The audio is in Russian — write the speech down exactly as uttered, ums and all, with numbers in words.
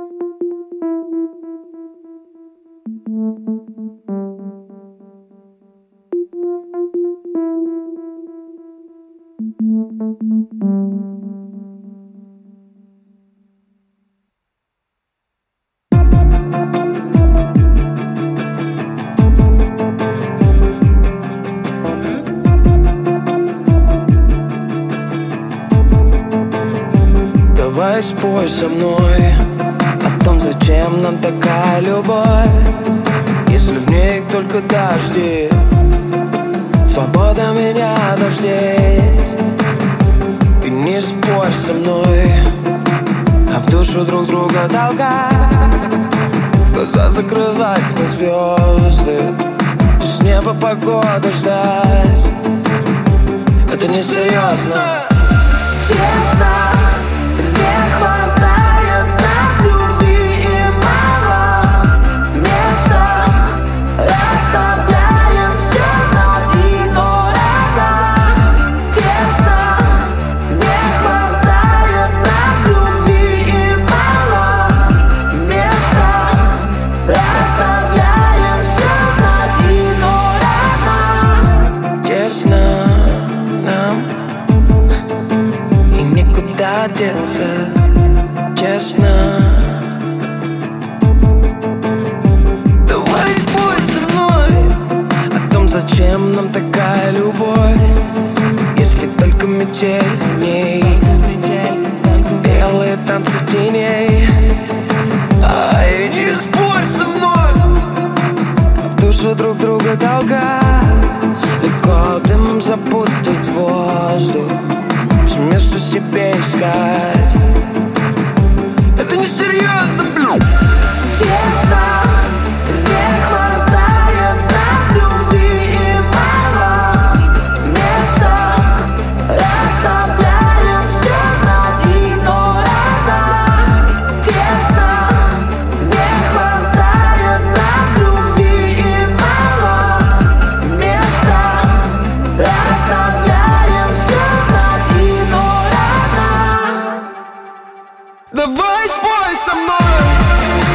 Давай спой со мной о том, зачем нам такая любовь, если в ней только дожди. Свобода меня дождей. И не спорь со мной, а в душу друг друга толкать, глаза закрывать на звезды, с неба погоду ждать. Это несерьезно. Честно, не хватает нам любви и мало места. Расставляем все над и рано. Тесно, не хватает нам любви и мало места. Расставляем все над и рано. Тесно нам и никуда деться, честно. Давай спой со мной о том, зачем нам такая любовь, если только метель в ней, белые танцы теней. Ай, не спорь со мной, а в душу друг друга толкать, легко дымом запутать воздух, место себе искать. Это несерьезно, блин. Честно, не хватает нам любви и мало места. Расставляем все над и рано. Тесно, не хватает нам любви и мало места. Расставляем все над и рано. Давай спой со мной